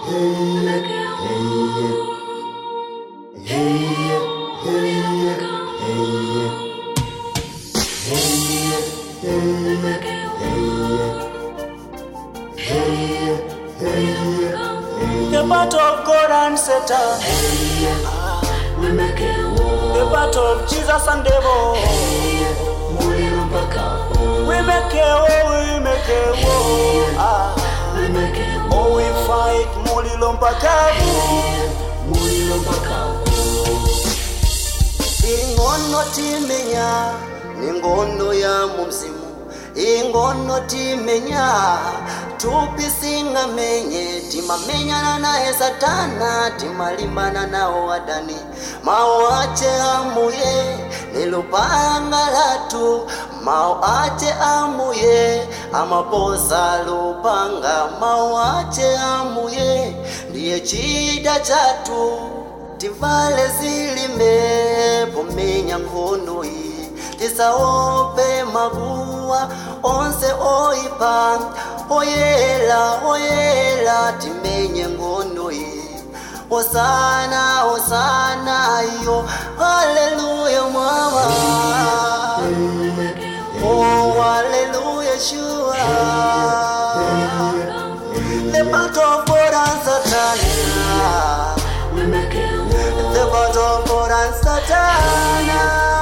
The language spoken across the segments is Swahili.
The battle of God and Satan. We make it war. The battle of Jesus and devil. We make it war. We make it war. We make it war. Oh, we fight Mulilo Mpakavu. Ingono timenya, ningono ya mumzimu. Ingono timenya, tupisinga menye. Timamenyana naye Satana, timalimbana nao adani. Mauache amuye, nilupanga latu. Mauache amuye, amaposa lupanga. Mauache amuye, ndiye chida chatu. Tivale zilime pomenya ngono hii. Tisaope maguwa onse oipa. Oyela, oyela timenye ngono hii. Hosana, hosana yo. Hallelujah mama. Oh hallelujah Shua. The battle of God and Satan. The battle of God and Satan.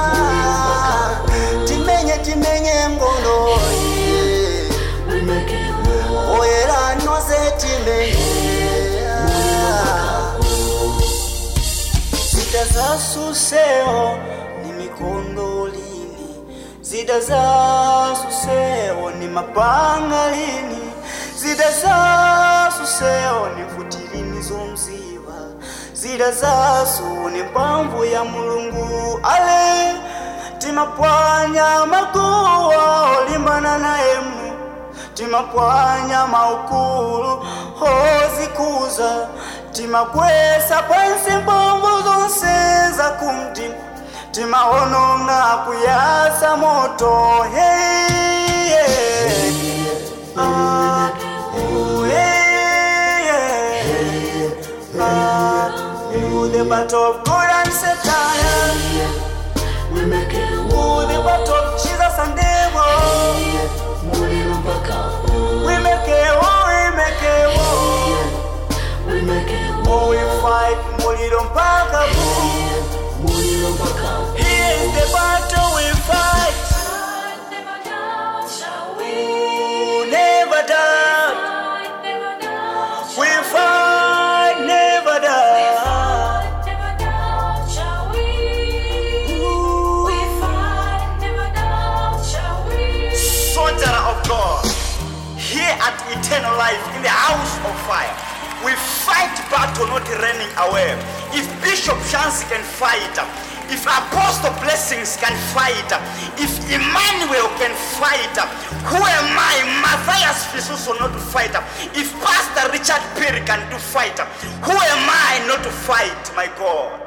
Timenye ngono hii. Oyela no se timenye. Zida za suseo ni mikondo lini. Zida za suseo ni mapanga lini. Zida za suseo ni futilini zomziva. Zida za su ni mpamvu ya Mulungu. Ale timapwanya makuwa olimbana na emu. Timapwanya maukulu hozikuza. Timakwesa pansi mpamvu zonse za kumti. Timaononga kuyasa moto. Hey, yeah. The battle of God and Satan. We make it war. The battle of Jesus and devil. We make it war. We make it war. We make it war. Oh, we fight Mulilo Mpakavu. Here is the battle we fight. Never doubt shall we. Never doubt. Never doubt. We fight, never doubt. Never doubt shall we. We fight. Never doubt shall we. Soldier of God, here at Eternal Life in the house of fire, we fight battle not running away. If Bishop Chance can fight, if Apostle Blessings can fight, if Emmanuel can fight, who am I, Matthias Fisuso, not to fight? If Pastor Richard Perry can do fight, who am I not to fight, my God?